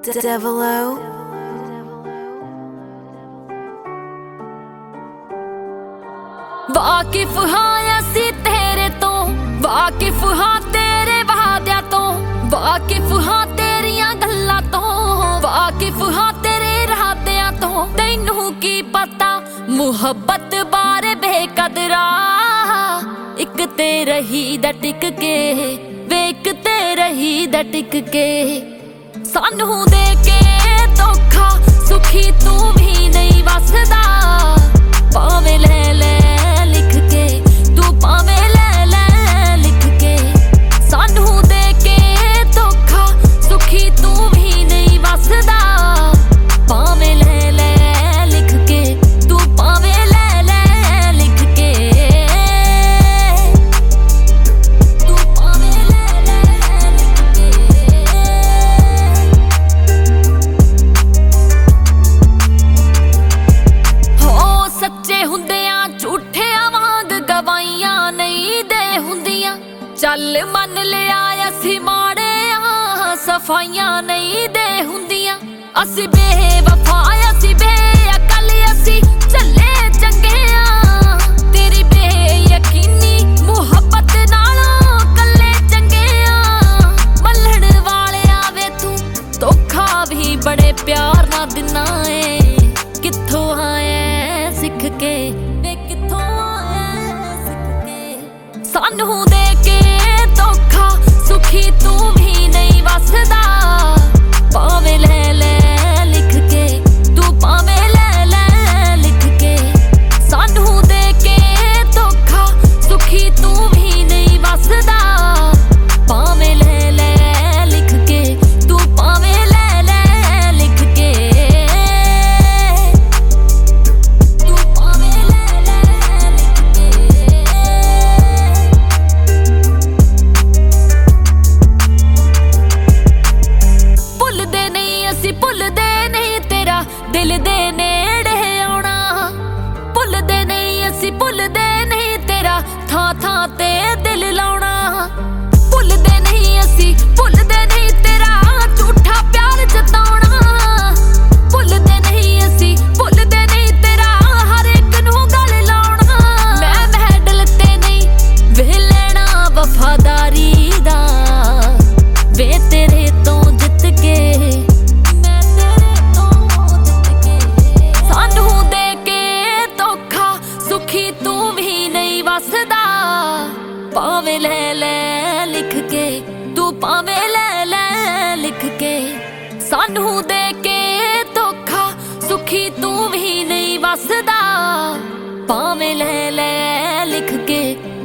Devilo. वाकिफ हाँ असी तेरे तो, वाकिफ हाँ तेरे वादिया तो, वाकिफ हाँ तेरिया गल्लां तो, वाकिफ हाँ तेरे इरादियां तो। तैनू की पता मुहब्बत बारे बेकदरा, इक ते रही दा टिक के, वेक ते रही दा टिक के। सानू दे के धोखा सुखी तू भी नहीं वसदा, पावे ले ले लिख के, तू पावे ले ले लिख के। सानू दे के धोखा सुखी तू भी नहीं वसदा, पावे ले ले लिख के, तू पावे ले ले लिख के, तू पावे ले ले लिख के। हो सच्चे हुंदियां झूठियां वांग गवाइयां नहीं दे हुंदियां, चल मन लिया असी माड़े सफाइयां नहीं दे हुंदियां। असी बेवफा असी बेअकल असी चले चंगे आ, तेरी बेयकीनी मुहब्बत नालों कल्ले चंगे आ। मल्लण वाले आवे तू धोखा भी बड़े प्यार ना दिना है, कित्थों आया सिख के, वे कित्थों आया सिख के। सानू दे के धोखा सुखी तू भी नहीं वसदा, पावे ले ले लिख के, तू पावे ले ले लिख के। सानू दे के धोखा सुखी तू भी नहीं वसदा, पावे ले ले लिख के, तू पावे ले ले लिख के, तू पावे ले ले लिख के। भुलदे नहीं असी भुलदे नहीं तेरा दिल दे नेड़े आउणा, भुलदे नहीं असी भुलदे नहीं तेरा थां थां ते दिल लाउणा। भुलदे नहीं असी भुलदे नहीं तेरा झूठा प्यार जताउणा, भुलदे नहीं असी भुलदे नहीं तेरा हर एक नू गल लाउणा। मैं मैडल ते नहीं वे लेना वफादारी दा, वे तेरे तो जित के, मैं तेरे तो जित के। सानू दे के धोखा सुखी तू भी नहीं वसदा, पावे ले ले लिख के, तू पावे ले ले लिख के। सानू दे के धोखा सुखी तू भी नहीं वसदा, पावे ले ले लिख के।